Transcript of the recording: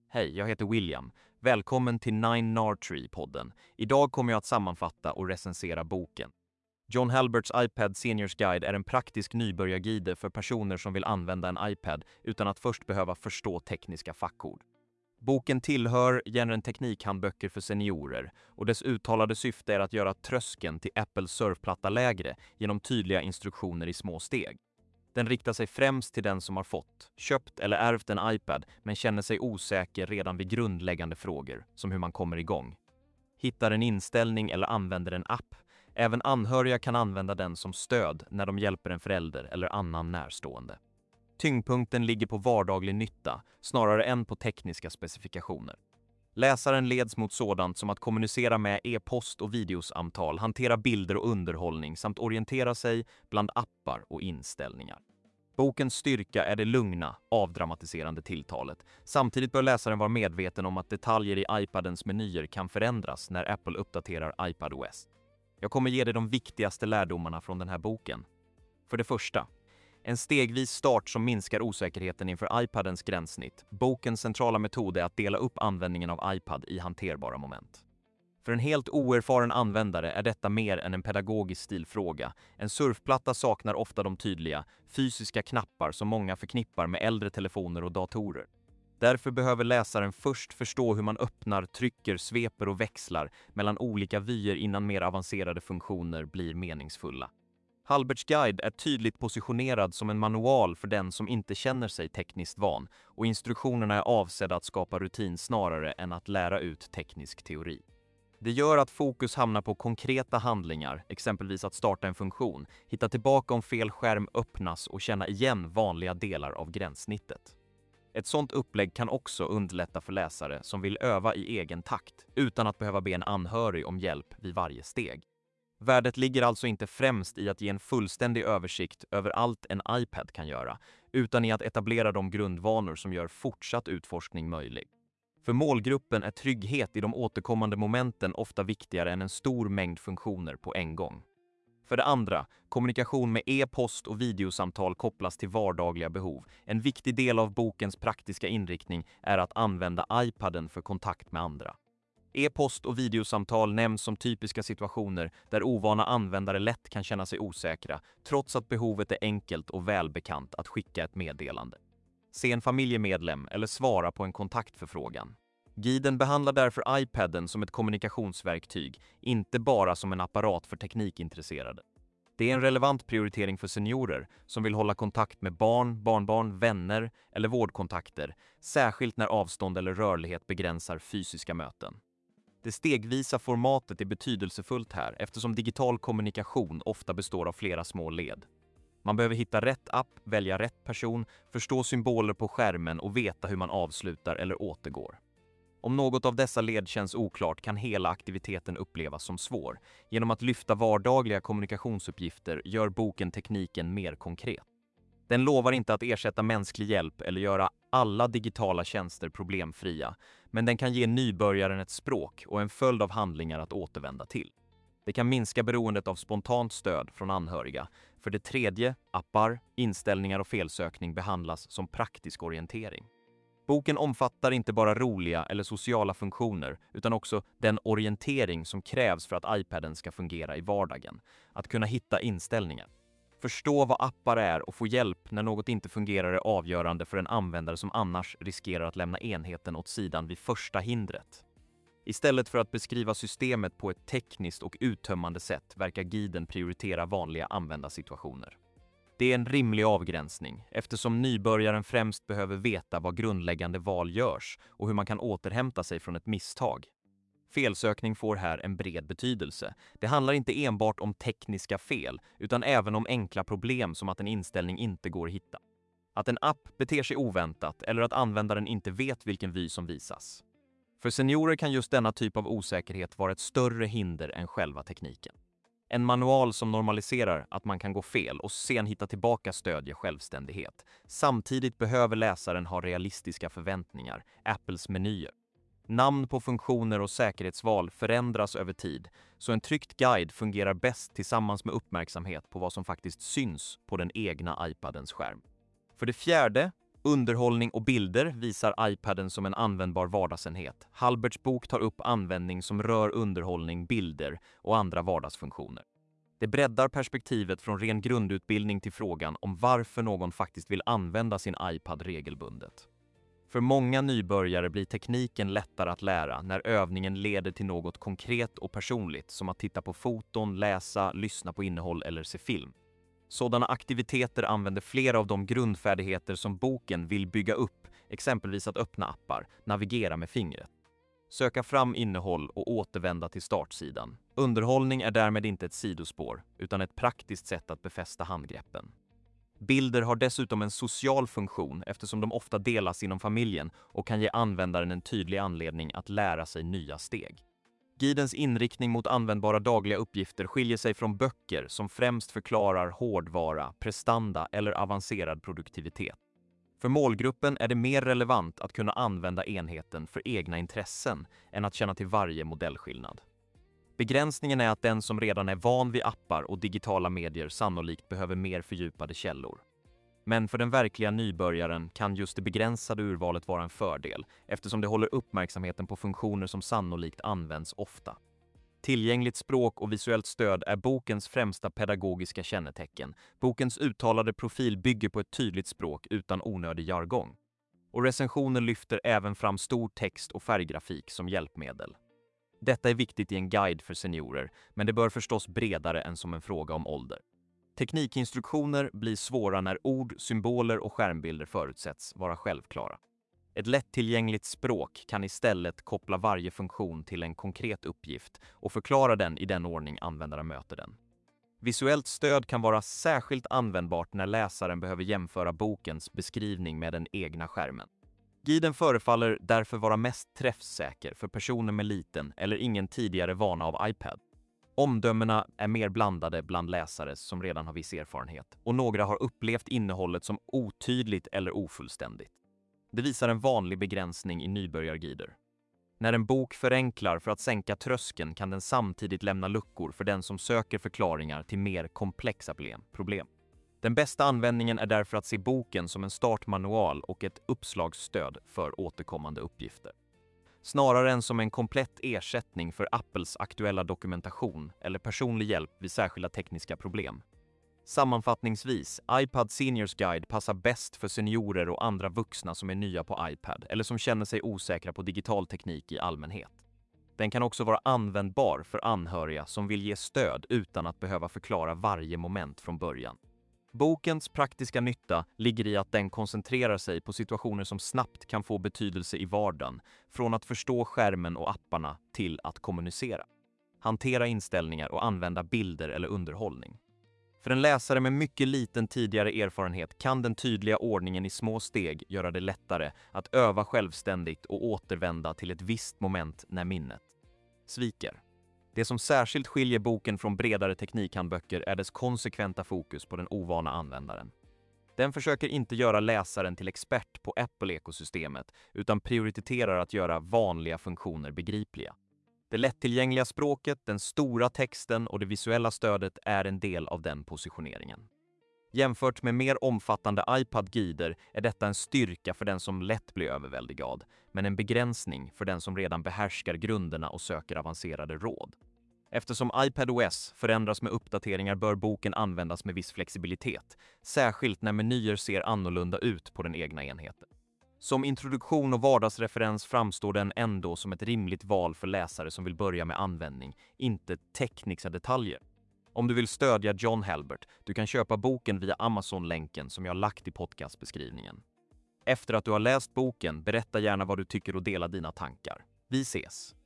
Hej, jag heter William. Välkommen till Nine Nartree-podden. Idag kommer jag att sammanfatta och recensera boken. John Halberts iPad Seniors Guide är en praktisk nybörjarguide för personer som vill använda en iPad utan att först behöva förstå tekniska fackord. Boken tillhör genren teknikhandböcker för seniorer och dess uttalade syfte är att göra tröskeln till Apples surfplatta lägre genom tydliga instruktioner i små steg. Den riktar sig främst till den som har fått, köpt eller ärvt en iPad men känner sig osäker redan vid grundläggande frågor, som hur man kommer igång. Hittar en inställning eller använder en app. Även anhöriga kan använda den som stöd när de hjälper en förälder eller annan närstående. Tyngdpunkten ligger på vardaglig nytta, snarare än på tekniska specifikationer. Läsaren leds mot sådant som att kommunicera med e-post och videosamtal, hantera bilder och underhållning samt orientera sig bland appar och inställningar. Bokens styrka är det lugna, avdramatiserande tilltalet. Samtidigt bör läsaren vara medveten om att detaljer i iPadens menyer kan förändras när Apple uppdaterar iPadOS. Jag kommer ge dig de viktigaste lärdomarna från den här boken. För det första, en stegvis start som minskar osäkerheten inför iPadens gränssnitt. Bokens centrala metod är att dela upp användningen av iPad i hanterbara moment. För en helt oerfaren användare är detta mer än en pedagogisk stilfråga. En surfplatta saknar ofta de tydliga, fysiska knappar som många förknippar med äldre telefoner och datorer. Därför behöver läsaren först förstå hur man öppnar, trycker, sveper och växlar mellan olika vyer innan mer avancerade funktioner blir meningsfulla. Halberts guide är tydligt positionerad som en manual för den som inte känner sig tekniskt van och instruktionerna är avsedda att skapa rutin snarare än att lära ut teknisk teori. Det gör att fokus hamnar på konkreta handlingar, exempelvis att starta en funktion, hitta tillbaka om fel skärm öppnas och känna igen vanliga delar av gränssnittet. Ett sådant upplägg kan också underlätta för läsare som vill öva i egen takt utan att behöva be en anhörig om hjälp vid varje steg. Värdet ligger alltså inte främst i att ge en fullständig översikt över allt en iPad kan göra, utan i att etablera de grundvanor som gör fortsatt utforskning möjlig. För målgruppen är trygghet i de återkommande momenten ofta viktigare än en stor mängd funktioner på en gång. För det andra, kommunikation med e-post och videosamtal kopplas till vardagliga behov. En viktig del av bokens praktiska inriktning är att använda iPaden för kontakt med andra. E-post och videosamtal nämns som typiska situationer där ovana användare lätt kan känna sig osäkra, trots att behovet är enkelt och välbekant att skicka ett meddelande. Se en familjemedlem eller svara på en kontaktförfrågan. Guiden behandlar därför iPaden som ett kommunikationsverktyg, inte bara som en apparat för teknikintresserade. Det är en relevant prioritering för seniorer som vill hålla kontakt med barn, barnbarn, vänner eller vårdkontakter, särskilt när avstånd eller rörlighet begränsar fysiska möten. Det stegvisa formatet är betydelsefullt här eftersom digital kommunikation ofta består av flera små led. Man behöver hitta rätt app, välja rätt person, förstå symboler på skärmen och veta hur man avslutar eller återgår. Om något av dessa led känns oklart kan hela aktiviteten upplevas som svår. Genom att lyfta vardagliga kommunikationsuppgifter gör boken tekniken mer konkret. Den lovar inte att ersätta mänsklig hjälp eller göra alla digitala tjänster problemfria, men den kan ge nybörjaren ett språk och en följd av handlingar att återvända till. Det kan minska beroendet av spontant stöd från anhöriga. För det tredje, appar, inställningar och felsökning behandlas som praktisk orientering. Boken omfattar inte bara roliga eller sociala funktioner utan också den orientering som krävs för att iPaden ska fungera i vardagen. Att kunna hitta inställningar. Förstå vad appar är och få hjälp när något inte fungerar är avgörande för en användare som annars riskerar att lämna enheten åt sidan vid första hindret. Istället för att beskriva systemet på ett tekniskt och uttömmande sätt verkar guiden prioritera vanliga användarsituationer. Det är en rimlig avgränsning eftersom nybörjaren främst behöver veta vad grundläggande val görs och hur man kan återhämta sig från ett misstag. Felsökning får här en bred betydelse. Det handlar inte enbart om tekniska fel utan även om enkla problem som att en inställning inte går att hitta. Att en app beter sig oväntat eller att användaren inte vet vilken vy som visas. För seniorer kan just denna typ av osäkerhet vara ett större hinder än själva tekniken. En manual som normaliserar att man kan gå fel och sen hitta tillbaka stödjer självständighet. Samtidigt behöver läsaren ha realistiska förväntningar, Apples menyer. Namn på funktioner och säkerhetsval förändras över tid, så en tryckt guide fungerar bäst tillsammans med uppmärksamhet på vad som faktiskt syns på den egna iPadens skärm. För det fjärde, Underhållning och bilder visar iPaden som en användbar vardagsenhet. Halberts bok tar upp användning som rör underhållning, bilder och andra vardagsfunktioner. Det breddar perspektivet från ren grundutbildning till frågan om varför någon faktiskt vill använda sin iPad regelbundet. För många nybörjare blir tekniken lättare att lära när övningen leder till något konkret och personligt, som att titta på foton, läsa, lyssna på innehåll eller se film. Sådana aktiviteter använder flera av de grundfärdigheter som boken vill bygga upp, exempelvis att öppna appar, navigera med fingret, söka fram innehåll och återvända till startsidan. Underhållning är därmed inte ett sidospår, utan ett praktiskt sätt att befästa handgreppen. Bilder har dessutom en social funktion eftersom de ofta delas inom familjen och kan ge användaren en tydlig anledning att lära sig nya steg. Guidens inriktning mot användbara dagliga uppgifter skiljer sig från böcker som främst förklarar hårdvara, prestanda eller avancerad produktivitet. För målgruppen är det mer relevant att kunna använda enheten för egna intressen än att känna till varje modellskillnad. Begränsningen är att den som redan är van vid appar och digitala medier sannolikt behöver mer fördjupade källor. Men för den verkliga nybörjaren kan just det begränsade urvalet vara en fördel, eftersom det håller uppmärksamheten på funktioner som sannolikt används ofta. Tillgängligt språk och visuellt stöd är bokens främsta pedagogiska kännetecken. Bokens uttalade profil bygger på ett tydligt språk utan onödig jargong. Och recensioner lyfter även fram stor text och färggrafik som hjälpmedel. Detta är viktigt i en guide för seniorer, men det bör förstås bredare än som en fråga om ålder. Teknikinstruktioner blir svåra när ord, symboler och skärmbilder förutsätts vara självklara. Ett lättillgängligt språk kan istället koppla varje funktion till en konkret uppgift och förklara den i den ordning användaren möter den. Visuellt stöd kan vara särskilt användbart när läsaren behöver jämföra bokens beskrivning med den egna skärmen. Guiden förefaller därför vara mest träffsäker för personer med liten eller ingen tidigare vana av iPad. Omdömena är mer blandade bland läsare som redan har viss erfarenhet, och några har upplevt innehållet som otydligt eller ofullständigt. Det visar en vanlig begränsning i nybörjarguider. När en bok förenklar för att sänka tröskeln kan den samtidigt lämna luckor för den som söker förklaringar till mer komplexa problem. Den bästa användningen är därför att se boken som en startmanual och ett uppslagsstöd för återkommande uppgifter, snarare än som en komplett ersättning för Apples aktuella dokumentation eller personlig hjälp vid särskilda tekniska problem. Sammanfattningsvis, iPad Seniors Guide passar bäst för seniorer och andra vuxna som är nya på iPad eller som känner sig osäkra på digital teknik i allmänhet. Den kan också vara användbar för anhöriga som vill ge stöd utan att behöva förklara varje moment från början. Bokens praktiska nytta ligger i att den koncentrerar sig på situationer som snabbt kan få betydelse i vardagen, från att förstå skärmen och apparna till att kommunicera, hantera inställningar och använda bilder eller underhållning. För en läsare med mycket liten tidigare erfarenhet kan den tydliga ordningen i små steg göra det lättare att öva självständigt och återvända till ett visst moment när minnet sviker. Det som särskilt skiljer boken från bredare teknikhandböcker är dess konsekventa fokus på den ovana användaren. Den försöker inte göra läsaren till expert på Apple-ekosystemet utan prioriterar att göra vanliga funktioner begripliga. Det lättillgängliga språket, den stora texten och det visuella stödet är en del av den positioneringen. Jämfört med mer omfattande iPad-guider är detta en styrka för den som lätt blir överväldigad, men en begränsning för den som redan behärskar grunderna och söker avancerade råd. Eftersom iPadOS förändras med uppdateringar bör boken användas med viss flexibilitet, särskilt när menyer ser annorlunda ut på den egna enheten. Som introduktion och vardagsreferens framstår den ändå som ett rimligt val för läsare som vill börja med användning, inte tekniska detaljer. Om du vill stödja John Halbert, du kan köpa boken via Amazon-länken som jag lagt i podcastbeskrivningen. Efter att du har läst boken, berätta gärna vad du tycker och dela dina tankar. Vi ses!